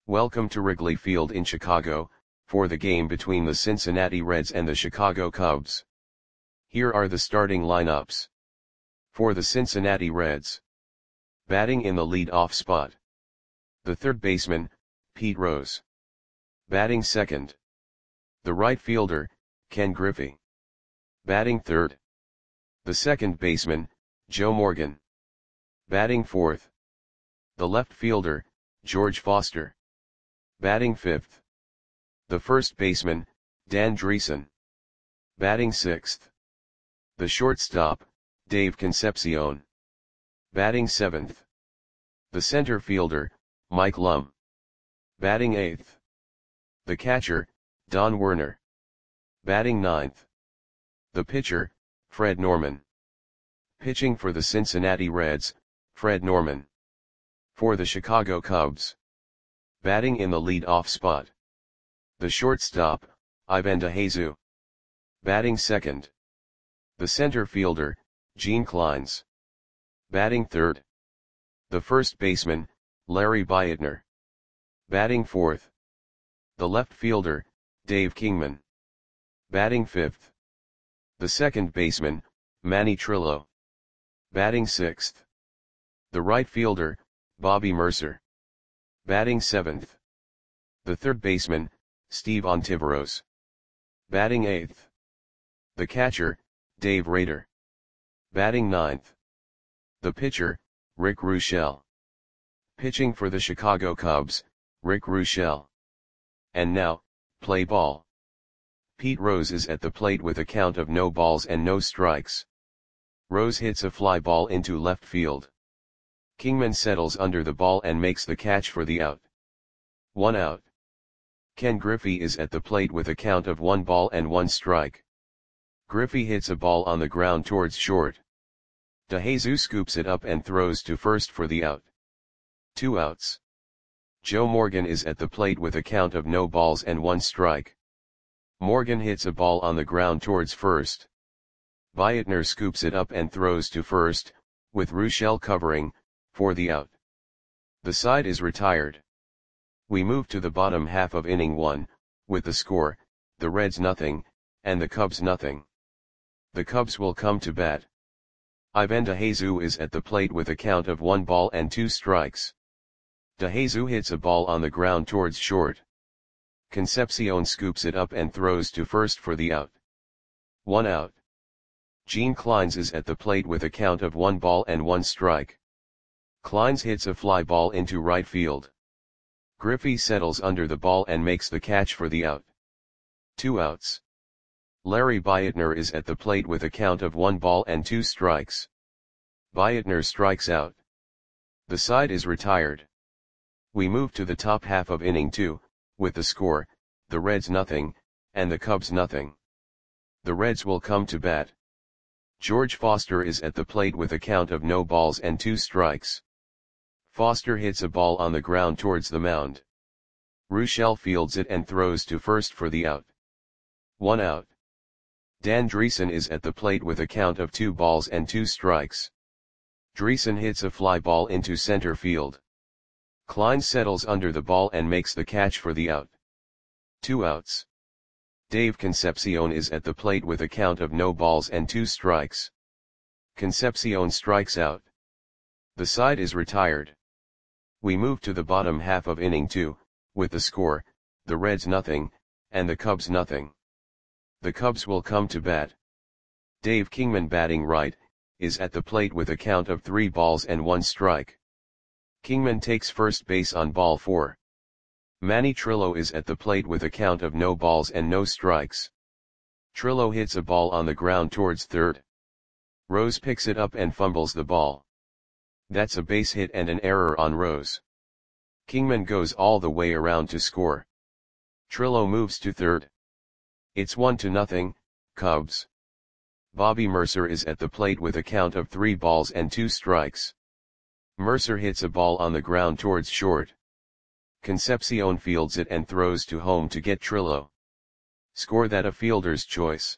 Welcome to Wrigley Field in Chicago, for the game between the Cincinnati Reds and the Chicago Cubs. Here are the starting lineups. For the Cincinnati Reds. Batting in the lead-off spot. The third baseman, Pete Rose. Batting second. The right fielder, Ken Griffey. Batting third. The second baseman, Joe Morgan. Batting fourth. The left fielder, George Foster. Batting fifth. The first baseman, Dan Driessen. Batting sixth. The shortstop, Dave Concepcion. Batting seventh. The center fielder, Mike Lum. Batting eighth. The catcher, Don Werner. Batting ninth. The pitcher, Fred Norman. Pitching for the Cincinnati Reds, Fred Norman. For the Chicago Cubs. Batting in the lead-off spot. The shortstop, Ivan DeJesus. Batting second. The center fielder, Gene Clines. Batting third. The first baseman, Larry Beitner. Batting fourth. The left fielder, Dave Kingman. Batting fifth. The second baseman, Manny Trillo. Batting sixth. The right fielder, Bobby Murcer. Batting seventh. The third baseman, Steve Ontiveros. Batting eighth. The catcher, Dave Rader. Batting ninth. The pitcher, Rick Ruschel. Pitching for the Chicago Cubs, Rick Ruschel. And now, play ball. Pete Rose is at the plate with a count of no balls and no strikes. Rose hits a fly ball into left field. Kingman settles under the ball and makes the catch for the out. 1 out. Ken Griffey is at the plate with a count of 1 ball and 1 strike. Griffey hits a ball on the ground towards short. DeJesus scoops it up and throws to first for the out. 2 outs. Joe Morgan is at the plate with a count of no balls and 1 strike. Morgan hits a ball on the ground towards first. Beitner scoops it up and throws to first, with Ruschel covering, for the out. The side is retired. We move to the bottom half of inning 1, with the score, the Reds nothing, and the Cubs nothing. The Cubs will come to bat. Ivan DeJesus is at the plate with a count of 1 ball and 2 strikes. DeJesus hits a ball on the ground towards short. Concepcion scoops it up and throws to first for the out. 1 out. Gene Clines is at the plate with a count of 1 ball and 1 strike. Clines hits a fly ball into right field. Griffey settles under the ball and makes the catch for the out. 2 outs. Larry Beitner is at the plate with a count of 1 ball and 2 strikes. Beitner strikes out. The side is retired. We move to the top half of inning 2, with the score, the Reds nothing, and the Cubs nothing. The Reds will come to bat. George Foster is at the plate with a count of no balls and 2 strikes. Foster hits a ball on the ground towards the mound. Ruschel fields it and throws to first for the out. 1 out. Dan Driessen is at the plate with a count of 2 balls and 2 strikes. Driessen hits a fly ball into center field. Clines settles under the ball and makes the catch for the out. 2 outs. Dave Concepcion is at the plate with a count of no balls and 2 strikes. Concepcion strikes out. The side is retired. We move to the bottom half of inning 2, with the score, the Reds nothing, and the Cubs nothing. The Cubs will come to bat. Dave Kingman batting right, is at the plate with a count of 3 balls and 1 strike. Kingman takes first base on ball 4. Manny Trillo is at the plate with a count of no balls and no strikes. Trillo hits a ball on the ground towards third. Rose picks it up and fumbles the ball. That's a base hit and an error on Rose. Kingman goes all the way around to score. Trillo moves to third. It's 1-0, Cubs. Bobby Murcer is at the plate with a count of 3 balls and 2 strikes. Murcer hits a ball on the ground towards short. Concepcion fields it and throws to home to get Trillo. Score that a fielder's choice.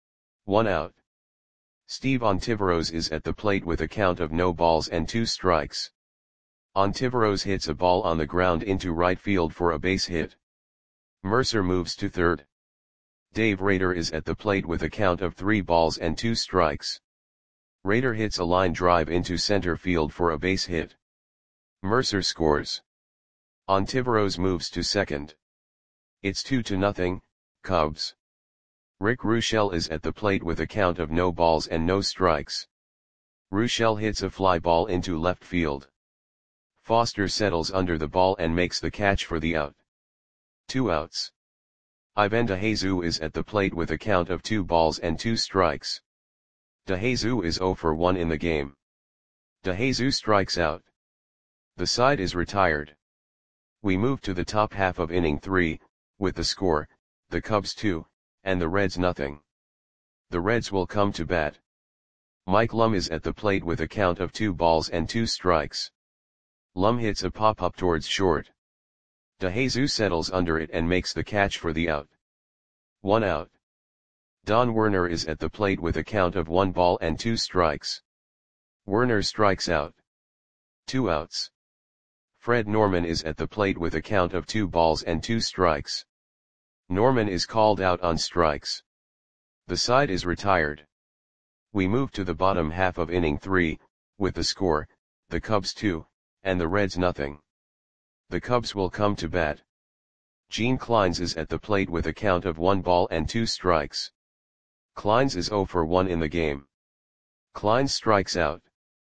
1 out. Steve Ontiveros is at the plate with a count of no balls and 2 strikes. Ontiveros hits a ball on the ground into right field for a base hit. Mercer moves to third. Dave Rader is at the plate with a count of 3 balls and 2 strikes. Rader hits a line drive into center field for a base hit. Mercer scores. Ontiveros moves to second. It's 2-0, Cubs. Rick Ruschel is at the plate with a count of no balls and no strikes. Ruschel hits a fly ball into left field. Foster settles under the ball and makes the catch for the out. 2 outs. Ivan DeJesus is at the plate with a count of 2 balls and 2 strikes. DeJesus is 0 for 1 in the game. DeJesus strikes out. The side is retired. We move to the top half of inning 3, with the score, the Cubs 2, and the Reds nothing. The Reds will come to bat. Mike Lum is at the plate with a count of 2 balls and 2 strikes. Lum hits a pop-up towards short. DeJesus settles under it and makes the catch for the out. 1 out. Don Werner is at the plate with a count of 1 ball and 2 strikes. Werner strikes out. 2 outs. Fred Norman is at the plate with a count of 2 balls and 2 strikes. Norman is called out on strikes. The side is retired. We move to the bottom half of inning 3, with the score, the Cubs 2, and the Reds nothing. The Cubs will come to bat. Gene Clines is at the plate with a count of 1 ball and 2 strikes. Clines is 0 for 1 in the game. Clines strikes out.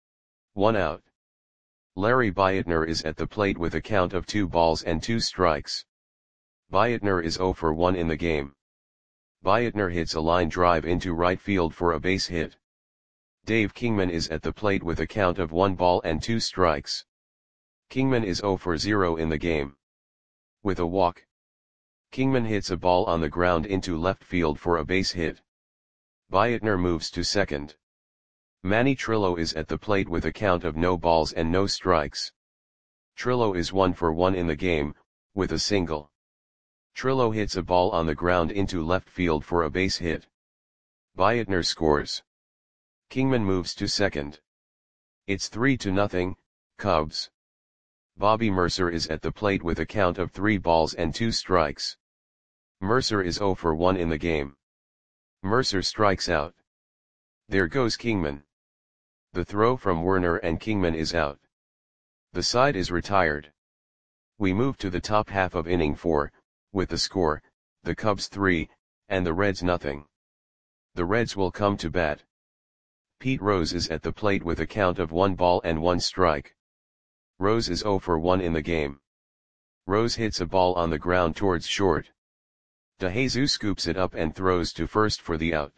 1 out. Larry Bietner is at the plate with a count of 2 balls and 2 strikes. Bietner is 0 for 1 in the game. Bietner hits a line drive into right field for a base hit. Dave Kingman is at the plate with a count of 1 ball and 2 strikes. Kingman is 0 for 0 in the game. With a walk, Kingman hits a ball on the ground into left field for a base hit. Bietner moves to second. Manny Trillo is at the plate with a count of no balls and no strikes. Trillo is 1 for 1 in the game, with a single. Trillo hits a ball on the ground into left field for a base hit. Bietner scores. Kingman moves to second. It's 3-0, Cubs. Bobby Mercer is at the plate with a count of 3 balls and 2 strikes. Mercer is 0 for 1 in the game. Mercer strikes out. There goes Kingman. The throw from Werner and Kingman is out. The side is retired. We move to the top half of inning 4, with the score, the Cubs 3, and the Reds nothing. The Reds will come to bat. Pete Rose is at the plate with a count of 1 ball and 1 strike. Rose is 0 for 1 in the game. Rose hits a ball on the ground towards short. DeJesus scoops it up and throws to first for the out.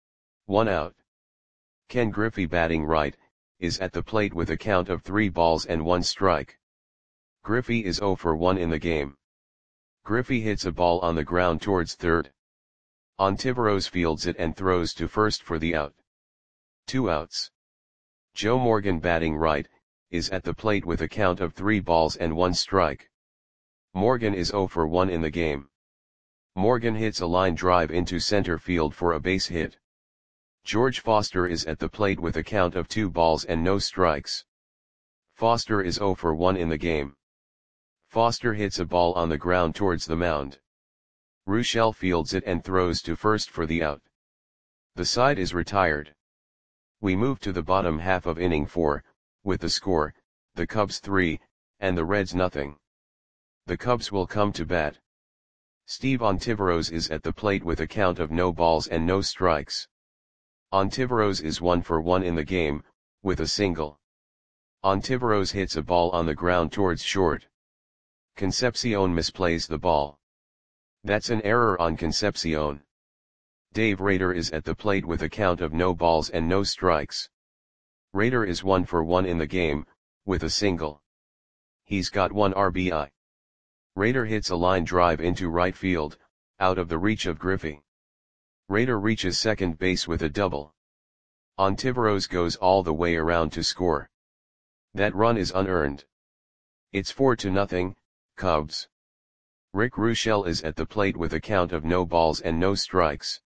1 out. Ken Griffey, batting right, is at the plate with a count of 3 balls and 1 strike. Griffey is 0 for 1 in the game. Griffey hits a ball on the ground towards third. Ontiveros fields it and throws to first for the out. 2 outs. Joe Morgan, batting right, is at the plate with a count of 3 balls and 1 strike. Morgan is 0 for 1 in the game. Morgan hits a line drive into center field for a base hit. George Foster is at the plate with a count of 2 balls and no strikes. Foster is 0 for 1 in the game. Foster hits a ball on the ground towards the mound. Ruschel fields it and throws to first for the out. The side is retired. We move to the bottom half of inning 4, with the score, the Cubs 3, and the Reds nothing. The Cubs will come to bat. Steve Ontiveros is at the plate with a count of no balls and no strikes. Ontiveros is 1 for 1 in the game, with a single. Ontiveros hits a ball on the ground towards short. Concepcion misplays the ball. That's an error on Concepcion. Dave Rader is at the plate with a count of no balls and no strikes. Rader is 1 for 1 in the game, with a single. He's got 1 RBI. Rader hits a line drive into right field, out of the reach of Griffey. Rader reaches second base with a double. Ontiveros goes all the way around to score. That run is unearned. It's 4-0, Cubs. Rick Ruschel is at the plate with a count of no balls and no strikes.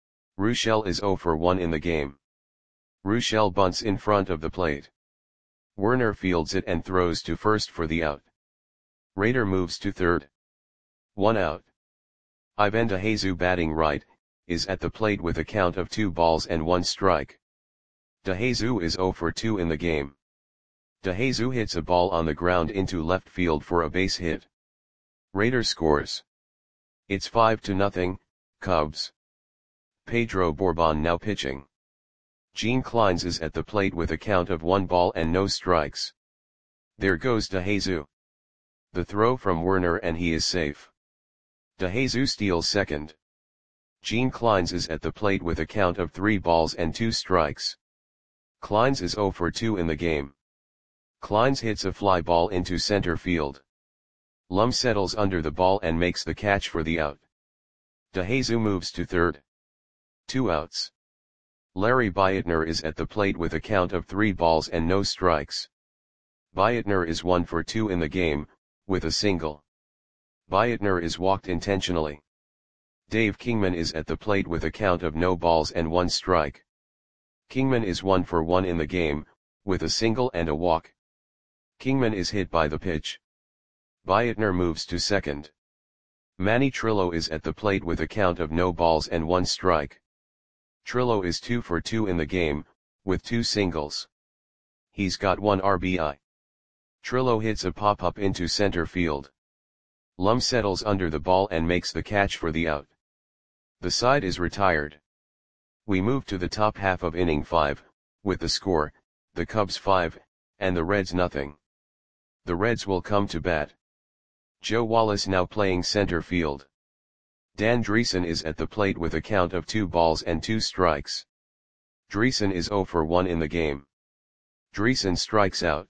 Ruschel is 0 for 1 in the game. Ruschel bunts in front of the plate. Werner fields it and throws to first for the out. Raider moves to third. 1 out. Ivan DeJesus batting right, is at the plate with a count of 2 balls and 1 strike. DeJesus is 0 for 2 in the game. DeJesus hits a ball on the ground into left field for a base hit. Raider scores. It's 5-0, Cubs. Pedro Borbon now pitching. Gene Clines is at the plate with a count of 1 ball and no strikes. There goes DeJesus. The throw from Werner and he is safe. DeJesus steals second. Gene Clines is at the plate with a count of 3 balls and 2 strikes. Clines is 0 for 2 in the game. Clines hits a fly ball into center field. Lum settles under the ball and makes the catch for the out. DeJesus moves to third. 2 outs. Larry Beitner is at the plate with a count of 3 balls and no strikes. Beitner is 1 for 2 in the game, with a single. Beitner is walked intentionally. Dave Kingman is at the plate with a count of no balls and 1 strike. Kingman is 1 for 1 in the game, with a single and a walk. Kingman is hit by the pitch. Beitner moves to second. Manny Trillo is at the plate with a count of no balls and 1 strike. Trillo is 2 for 2 in the game, with 2 singles. He's got 1 RBI. Trillo hits a pop-up into center field. Lum settles under the ball and makes the catch for the out. The side is retired. We move to the top half of inning 5, with the score, the Cubs 5, and the Reds nothing. The Reds will come to bat. Joe Wallace now playing center field. Dan Dreesen is at the plate with a count of 2 balls and 2 strikes. Dreesen is 0 for 1 in the game. Dreesen strikes out.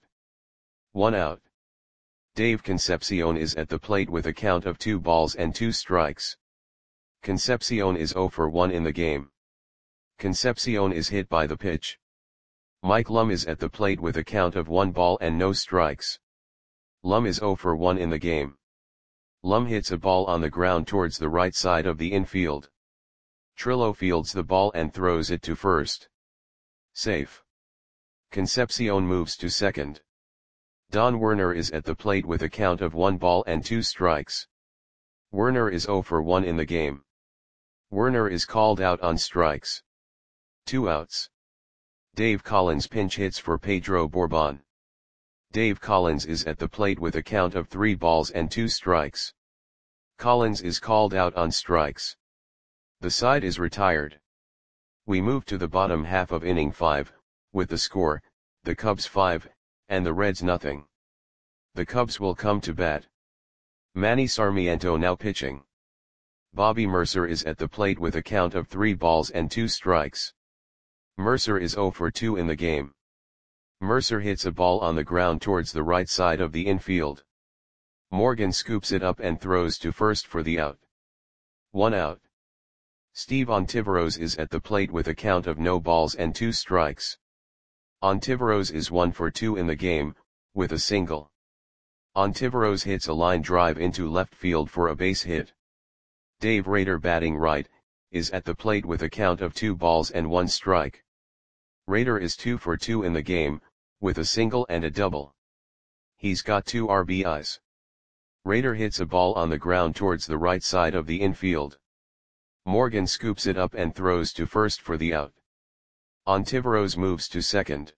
1 out. Dave Concepcion is at the plate with a count of 2 balls and 2 strikes. Concepcion is 0 for 1 in the game. Concepcion is hit by the pitch. Mike Lum is at the plate with a count of 1 ball and no strikes. Lum is 0 for 1 in the game. Lum hits a ball on the ground towards the right side of the infield. Trillo fields the ball and throws it to first. Safe. Concepcion moves to second. Don Werner is at the plate with a count of 1 ball and 2 strikes. Werner is 0 for 1 in the game. Werner is called out on strikes. 2 outs. Dave Collins pinch hits for Pedro Borbon. Dave Collins is at the plate with a count of 3 balls and 2 strikes. Collins is called out on strikes. The side is retired. We move to the bottom half of inning 5, with the score, the Cubs 5, and the Reds nothing. The Cubs will come to bat. Manny Sarmiento now pitching. Bobby Mercer is at the plate with a count of 3 balls and 2 strikes. Mercer is 0 for 2 in the game. Mercer hits a ball on the ground towards the right side of the infield. Morgan scoops it up and throws to first for the out. 1 out. Steve Ontiveros is at the plate with a count of no balls and 2 strikes. Ontiveros is 1 for 2 in the game, with a single. Ontiveros hits a line drive into left field for a base hit. Dave Rader batting right, is at the plate with a count of 2 balls and 1 strike. Rader is 2 for 2 in the game, with a single and a double. He's got 2 RBIs. Rader hits a ball on the ground towards the right side of the infield. Morgan scoops it up and throws to first for the out. Ontiveros moves to second.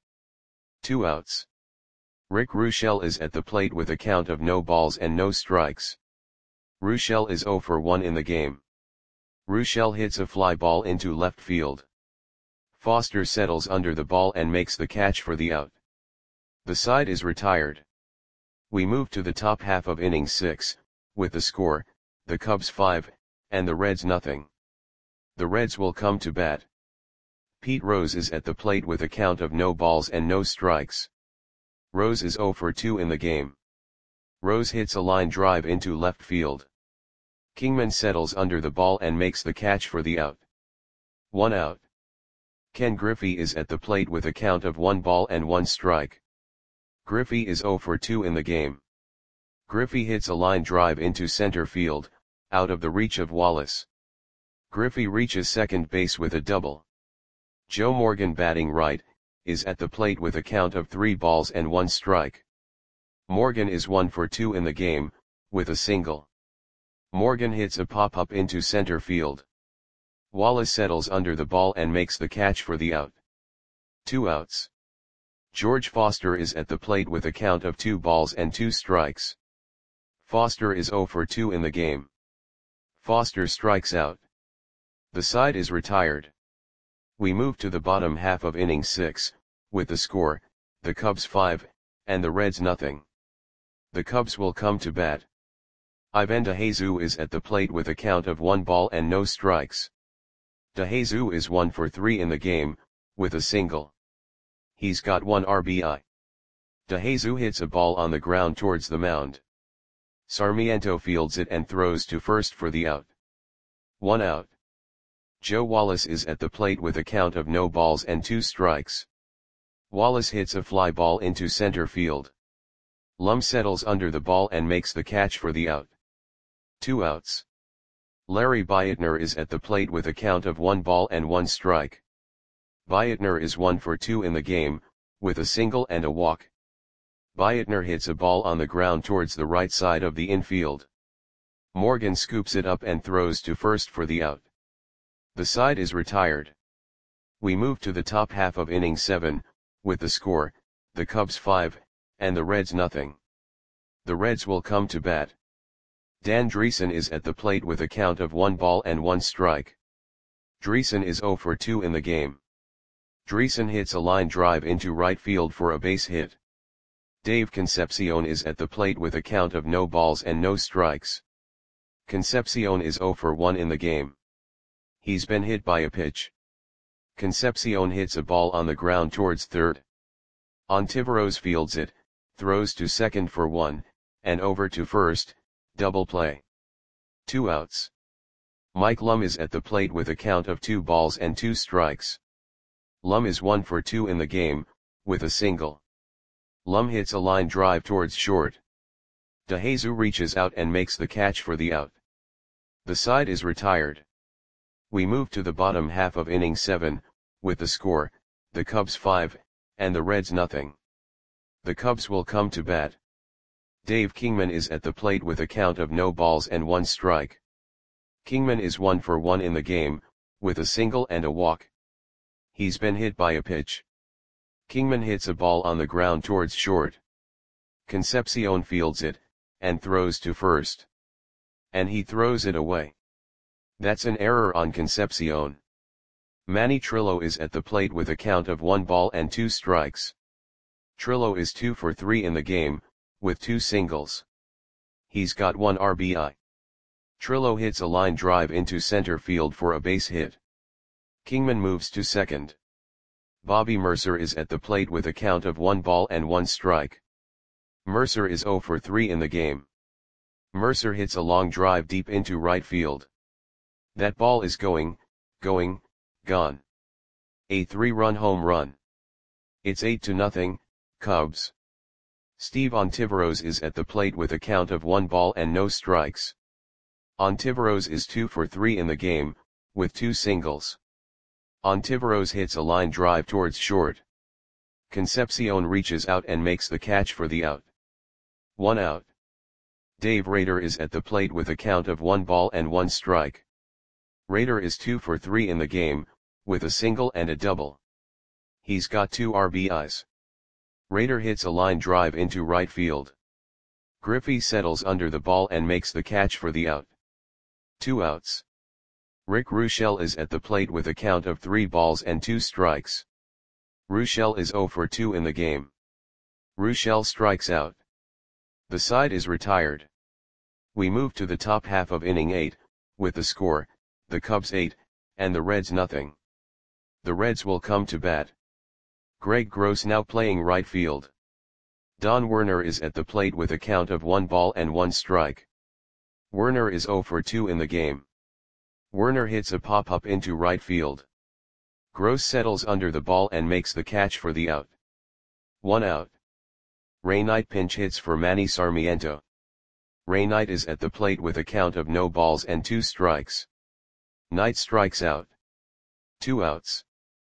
2 outs. Rick Ruschel is at the plate with a count of no balls and no strikes. Ruschel is 0 for 1 in the game. Ruschel hits a fly ball into left field. Foster settles under the ball and makes the catch for the out. The side is retired. We move to the top half of inning 6, with the score, the Cubs 5, and the Reds nothing. The Reds will come to bat. Pete Rose is at the plate with a count of no balls and no strikes. Rose is 0 for 2 in the game. Rose hits a line drive into left field. Kingman settles under the ball and makes the catch for the out. 1 out. Ken Griffey is at the plate with a count of 1 ball and 1 strike. Griffey is 0 for 2 in the game. Griffey hits a line drive into center field, out of the reach of Wallace. Griffey reaches second base with a double. Joe Morgan batting right, is at the plate with a count of 3 balls and 1 strike. Morgan is 1 for 2 in the game, with a single. Morgan hits a pop-up into center field. Wallace settles under the ball and makes the catch for the out. 2 outs. George Foster is at the plate with a count of 2 balls and 2 strikes. Foster is 0 for 2 in the game. Foster strikes out. The side is retired. We move to the bottom half of inning 6, with the score, the Cubs 5, and the Reds nothing. The Cubs will come to bat. Ivan DeJesus is at the plate with a count of 1 ball and no strikes. DeJesus is 1 for 3 in the game, with a single. He's got 1 RBI. DeJesus hits a ball on the ground towards the mound. Sarmiento fields it and throws to first for the out. 1 out. Joe Wallace is at the plate with a count of no balls and 2 strikes. Wallace hits a fly ball into center field. Lum settles under the ball and makes the catch for the out. 2 outs. Larry Beitner is at the plate with a count of 1 ball and 1 strike. Beitner is 1 for 2 in the game, with a single and a walk. Beitner hits a ball on the ground towards the right side of the infield. Morgan scoops it up and throws to first for the out. The side is retired. We move to the top half of inning 7, with the score, the Cubs 5, and the Reds nothing. The Reds will come to bat. Dan Dreesen is at the plate with a count of 1 ball and 1 strike. Dreesen is 0 for 2 in the game. Dreesen hits a line drive into right field for a base hit. Dave Concepcion is at the plate with a count of no balls and no strikes. Concepcion is 0 for 1 in the game. He's been hit by a pitch. Concepcion hits a ball on the ground towards third. Ontiveros fields it, throws to second for 1, and over to first, double play. 2 outs. Mike Lum is at the plate with a count of 2 balls and 2 strikes. Lum is 1 for 2 in the game, with a single. Lum hits a line drive towards short. DeJesus reaches out and makes the catch for the out. The side is retired. We move to the bottom half of inning 7, with the score, the Cubs 5, and the Reds nothing. The Cubs will come to bat. Dave Kingman is at the plate with a count of no balls and 1 strike. Kingman is 1 for 1 in the game, with a single and a walk. He's been hit by a pitch. Kingman hits a ball on the ground towards short. Concepcion fields it, and throws to first. And he throws it away. That's an error on Concepcion. Manny Trillo is at the plate with a count of 1 ball and 2 strikes. Trillo is 2 for 3 in the game, with 2 singles. He's got 1 RBI. Trillo hits a line drive into center field for a base hit. Kingman moves to second. Bobby Mercer is at the plate with a count of 1 ball and 1 strike. Mercer is 0 for 3 in the game. Mercer hits a long drive deep into right field. That ball is gone. A 3-run home run. It's 8-0, Cubs. Steve Ontiveros is at the plate with a count of 1 ball and no strikes. Ontiveros is 2 for 3 in the game, with 2 singles. Ontiveros hits a line drive towards short. Concepcion reaches out and makes the catch for the out. 1 out. Dave Rader is at the plate with a count of 1 ball and 1 strike. Rader is 2 for 3 in the game, with a single and a double. He's got 2 RBIs. Rader hits a line drive into right field. Griffey settles under the ball and makes the catch for the out. 2 outs. Rick Ruschel is at the plate with a count of 3 balls and 2 strikes. Ruschel is 0 for 2 in the game. Ruschel strikes out. The side is retired. We move to the top half of inning 8, with the score, the Cubs 8, and the Reds nothing. The Reds will come to bat. Greg Gross now playing right field. Don Werner is at the plate with a count of 1 ball and 1 strike. Werner is 0 for 2 in the game. Werner hits a pop-up into right field. Gross settles under the ball and makes the catch for the out. 1 out. Ray Knight pinch hits for Manny Sarmiento. Ray Knight is at the plate with a count of no balls and 2 strikes. Knight strikes out. 2 outs.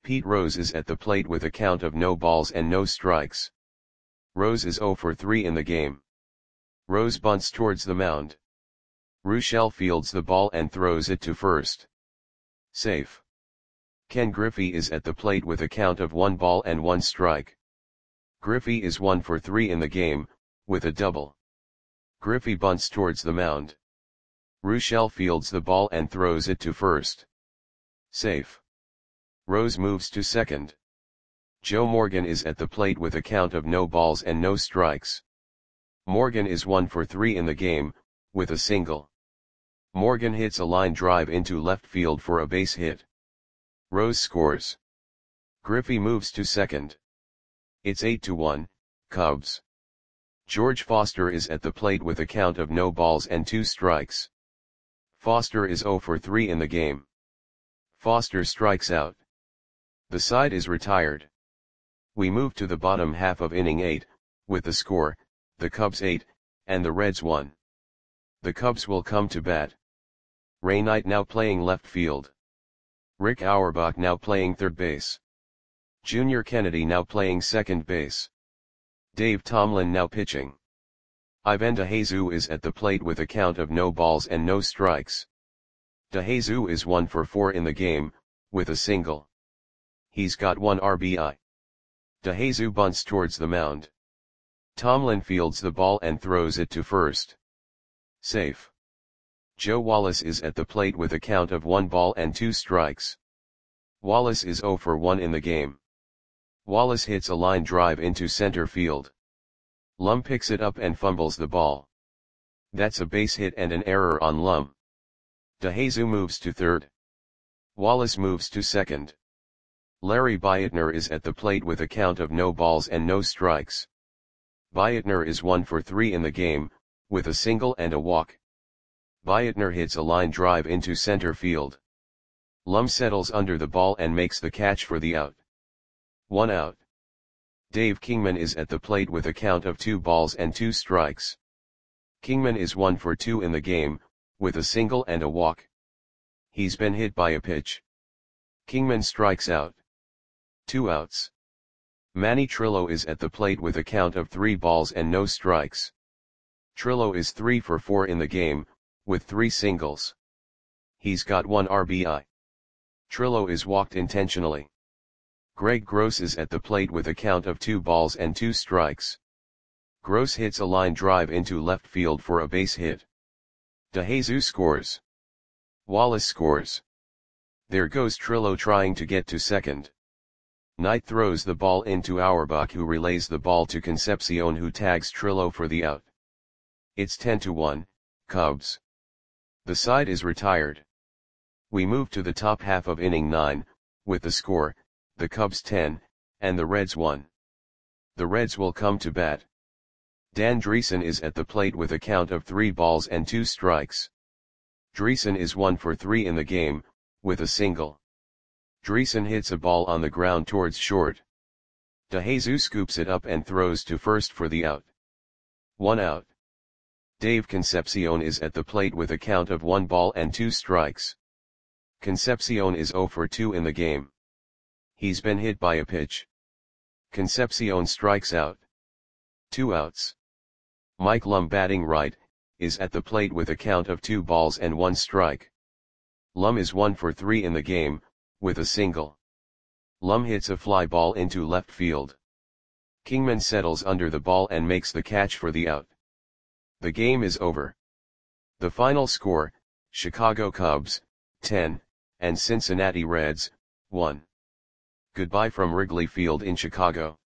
Pete Rose is at the plate with a count of no balls and no strikes. Rose is 0 for 3 in the game. Rose bunts towards the mound. Rochelle fields the ball and throws it to first. Safe. Ken Griffey is at the plate with a count of 1 ball and 1 strike. Griffey is 1 for 3 in the game, with a double. Griffey bunts towards the mound. Rochelle fields the ball and throws it to first. Safe. Rose moves to second. Joe Morgan is at the plate with a count of no balls and no strikes. Morgan is 1 for 3 in the game, with a single. Morgan hits a line drive into left field for a base hit. Rose scores. Griffey moves to second. It's 8-1, Cubs. George Foster is at the plate with a count of no balls and 2 strikes. Foster is 0 for 3 in the game. Foster strikes out. The side is retired. We move to the bottom half of inning 8, with the score, the Cubs 8, and the Reds 1. The Cubs will come to bat. Ray Knight now playing left field. Rick Auerbach now playing third base. Junior Kennedy now playing second base. Dave Tomlin now pitching. Ivan DeJesus is at the plate with a count of no balls and no strikes. DeJesus is 1 for 4 in the game, with a single. He's got 1 RBI. DeJesus bunts towards the mound. Tomlin fields the ball and throws it to first. Safe. Joe Wallace is at the plate with a count of 1 ball and 2 strikes. Wallace is 0 for 1 in the game. Wallace hits a line drive into center field. Lum picks it up and fumbles the ball. That's a base hit and an error on Lum. DeJesus moves to third. Wallace moves to second. Larry Beitner is at the plate with a count of no balls and no strikes. Beitner is 1 for 3 in the game, with a single and a walk. Beitner hits a line drive into center field. Lum settles under the ball and makes the catch for the out. 1 out. Dave Kingman is at the plate with a count of 2 balls and 2 strikes. Kingman is 1 for 2 in the game, with a single and a walk. He's been hit by a pitch. Kingman strikes out. 2 outs. Manny Trillo is at the plate with a count of 3 balls and no strikes. Trillo is 3 for 4 in the game, with 3 singles. He's got 1 RBI. Trillo is walked intentionally. Greg Gross is at the plate with a count of 2 balls and 2 strikes. Gross hits a line drive into left field for a base hit. DeJesus scores. Wallace scores. There goes Trillo trying to get to second. Knight throws the ball into Auerbach, who relays the ball to Concepcion, who tags Trillo for the out. It's 10-1, Cubs. The side is retired. We move to the top half of inning 9, with the score, the Cubs 10, and the Reds 1. The Reds will come to bat. Dan Dreesen is at the plate with a count of 3 balls and 2 strikes. Dreesen is 1 for 3 in the game, with a single. Dreesen hits a ball on the ground towards short. DeJesus scoops it up and throws to first for the out. 1 out. Dave Concepcion is at the plate with a count of 1 ball and 2 strikes. Concepcion is 0 for 2 in the game. He's been hit by a pitch. Concepcion strikes out. 2 outs. Mike Lum, batting right, is at the plate with a count of 2 balls and 1 strike. Lum is 1 for 3 in the game, with a single. Lum hits a fly ball into left field. Kingman settles under the ball and makes the catch for the out. The game is over. The final score, Chicago Cubs, 10, and Cincinnati Reds, 1. Goodbye from Wrigley Field in Chicago.